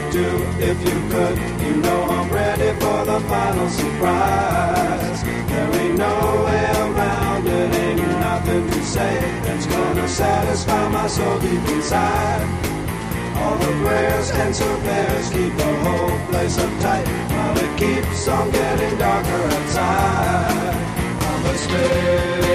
do if you could. You know I'm ready for the final surprise. There ain't no way around it, ain't nothing to say that's gonna satisfy my soul deep inside. All the prayers and surveyors keep the whole place uptight while it keeps on getting darker outside. I'm a stay.